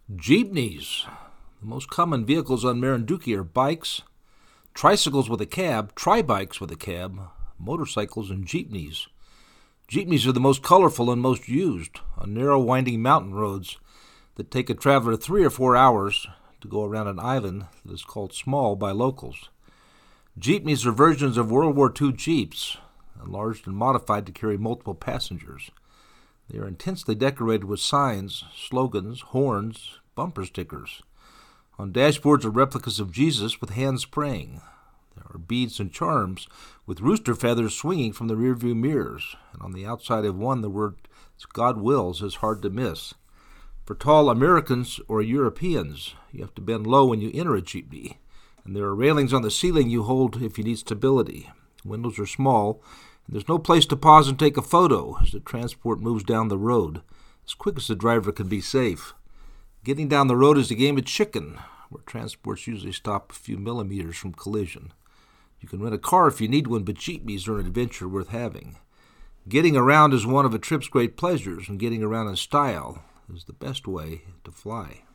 Jeepneys. The most common vehicles on Marinduque are bikes, tricycles with a cab, tri-bikes with a cab, motorcycles, and jeepneys. Jeepneys are the most colorful and most used on narrow, winding mountain roads that take a traveler 3 or 4 hours to go around an island that is called Small by locals. Jeepneys are versions of World War II Jeeps, enlarged and modified to carry multiple passengers. They are intensely decorated with signs, slogans, horns, bumper stickers. On dashboards are replicas of Jesus with hands praying. There are beads and charms with rooster feathers swinging from the rearview mirrors, and on the outside of one the words "God wills" is hard to miss. For tall Americans or Europeans, you have to bend low when you enter a jeepney, and there are railings on the ceiling you hold if you need stability. Windows are small, and there's no place to pause and take a photo as the transport moves down the road, as quick as the driver can be safe. Getting down the road is a game of chicken, where transports usually stop a few millimeters from collision. You can rent a car if you need one, but jeepneys are an adventure worth having. Getting around is one of a trip's great pleasures, and getting around in style is the best way to fly.